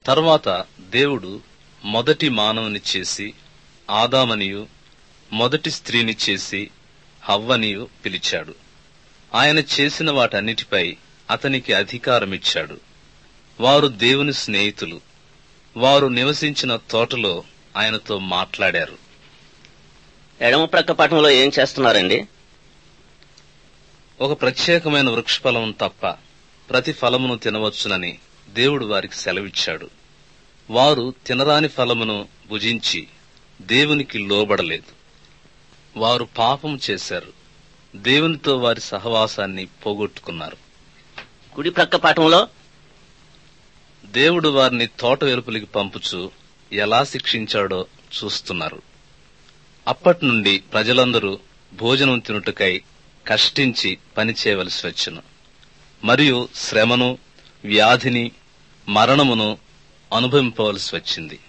తర్వాత దేవుడు మొదటి మానవుని చేసి ఆదామనియు, మొదటి స్త్రీని చేసి హవ్వనియు పిలిచాడు. ఆయన చేసిన వాటన్నిటిపై అతనికి అధికారమిచ్చాడు. వారు దేవుని స్నేహితులు. వారు నివసించిన తోటలో ఆయనతో మాట్లాడారు. ఎడమ ప్రక్క పటంలో ఏం చేస్తున్నారండి? ఒక ప్రత్యేకమైన వృక్షఫలమును తప్ప ప్రతి ఫలమును తినవచ్చునని దేవుడు వారికి సెలవిచ్చాడు. వారు తినరాని ఫలమును భుజించి దేవునికి లోబడలేదు. వారు పాపం చేశారు. దేవునితో వారి సహవాసాన్ని పోగొట్టుకున్నారు. కుడి ప్రక్క పటంలో దేవుడు వారిని తోట వెలుపలికి పంపుచు ఎలా శిక్షించాడో చూస్తున్నారు. అప్పటి నుండి ప్రజలందరూ భోజనం తినుటకై కష్టించి పనిచేయవలసి వచ్చును, మరియు శ్రమను, వ్యాధిని, మరణమును అనుభవింపవలసి వచ్చింది.